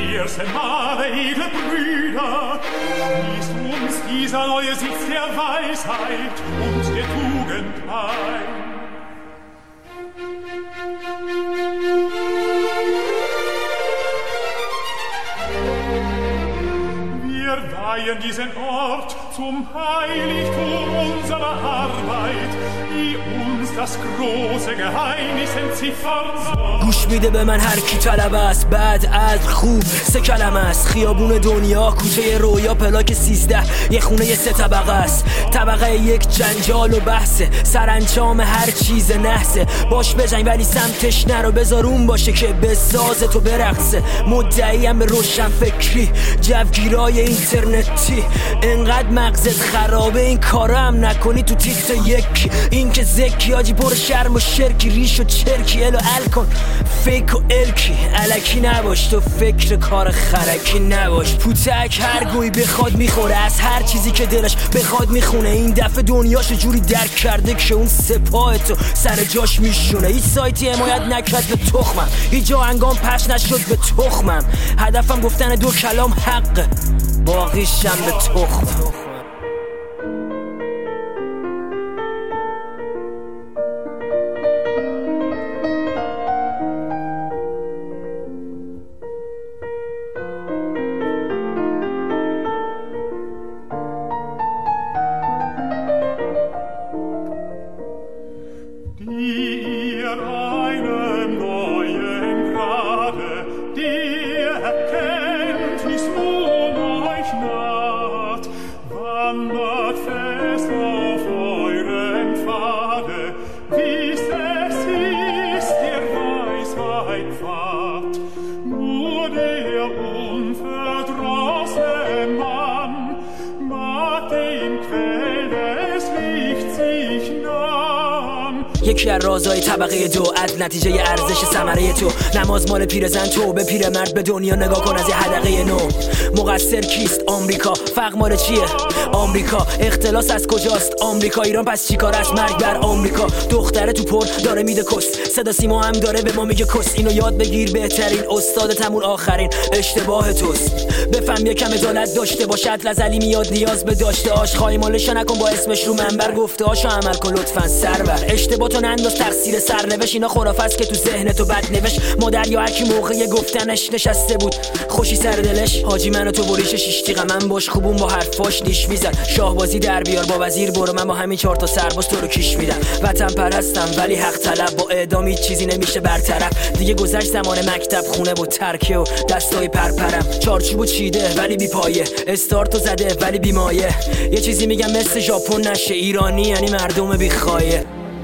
wir sind alle edle Brüder, ist uns dieser neue Sitz der Weisheit und der Tugend ein. Wir weihen diesen Ort zum Heiligtum unserer Arbeit, die uns das große Geheimnis entziffern soll. گوش میده به من هر کی طلب است، بد عدل خوب سه کلمه است. خیابون دنیا کوچه رویا پلاک 13 یه خونه 3 طبقه است. طبقه 1 جنجال و بحثه، سرانجام هر چیز نحسه. باش بجنگ ولی سمتش نرو، بذار اون باشه که بسازه تو برقصه. مدعیم به روشن فکری، جوگیرای اینترنتی، انقدر مغزت خرابه این کارا هم نکنی تو تیتر 1. این که زکی آجی پر شرم و شرکی، ریش و چرکی الو ال کن فیک و الکی، الکی نباش تو فکر کار خرکی نباش. پوتک هر گوی بخواد میخوره، از هر چیزی که دلش بخواد میخونه. این دفعه دنیاشو جوری درک کرده که اون سپاه تو سر جاش میشونه. هیچ سایتی حمایت نکرد به تخمم، هیچ جا انگام پش نشد به تخمم. هدفم گفتن 2 کلام حقه، باقیشم به تخمم. یکی از رازهای طبقه 2 از نتیجه ارزش ثمره تو. نماز مال پیرزن تو، به پیرمرد به دنیا نگاه کن از یه حدقه نو. مقصر کیست؟ آمریکا. فقر مال چیه؟ آمریکا. اختلاس از کجاست؟ آمریکا. ایران پس چیکار است؟ مرگ بر آمریکا. دختره تو پر داره میده کس، صدا سیما هم داره به ما میگه کس. اینو یاد بگیر بهترین استادت همون آخرین اشتباه توست. بفهم یکم عدالت داشته باشد، لزلی میاد نیاز به داشته آش. خواهی مالشو نکن با اسمش رو منبر، گفته هاشو عمل کن لطفاً سرور. اشتباه تو ننداز تقصیر سرنوشت، اینا خرافه است که تو ذهنتو بد نوشت. مادر یا هرکی موقع گفتنش نشسته بود خوشی سر دلش. حاجی منو تو بریش 6 تیغ من باش خوبون با حرفاش نیش میزد. شاهبازی در بیار با وزیر برو، من با همین 4 تا سرباز تو رو کیش میدم. وطن پرستم ولی حق طلب، با اعدام چیزی نمیشه برطرف. دیگه گذشت زمان مکتب خونه و ترکه و دستای پرپرم. چارچوبو چیده ولی بی پایه، استارتو زده ولی بی مایه. یه چیزی میگم مثل ژاپن نشه، ایرانی یعنی مردم بی خایه.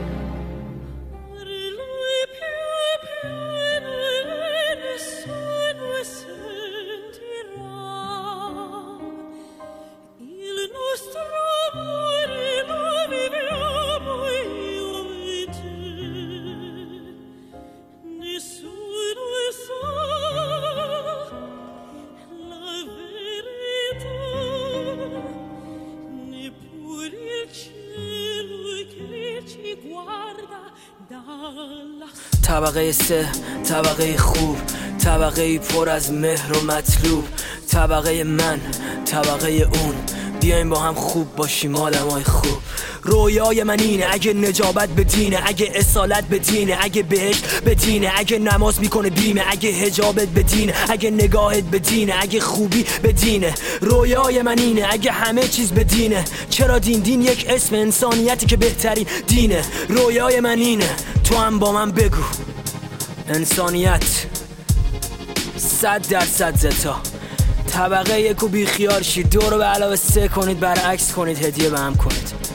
طبقه 3 طبقه خوب، طبقه پر از مهر و مطلوب. طبقه من، طبقه اون، بیایم با هم خوب باشیم آدمای خوب. رویای من اینه اگه نجابت به دینه، اگه اصالت به دینه، اگه بهشت به دینه، اگه نماز میکنه بیمه، اگه حجابت به دینه، اگه نگاهت به دینه، اگه خوبی به دینه. رویای من اینه اگه همه چیز به دینه. چرا دین یک اسم انسانیتی که بهترین دینه. رویای من اینه، تو هم با من بگو انسانیت 100% زتا. طبقه 1 و بیخیال شید، 2 رو به علاوه 3 کنید، برعکس کنید، هدیه به هم کنید.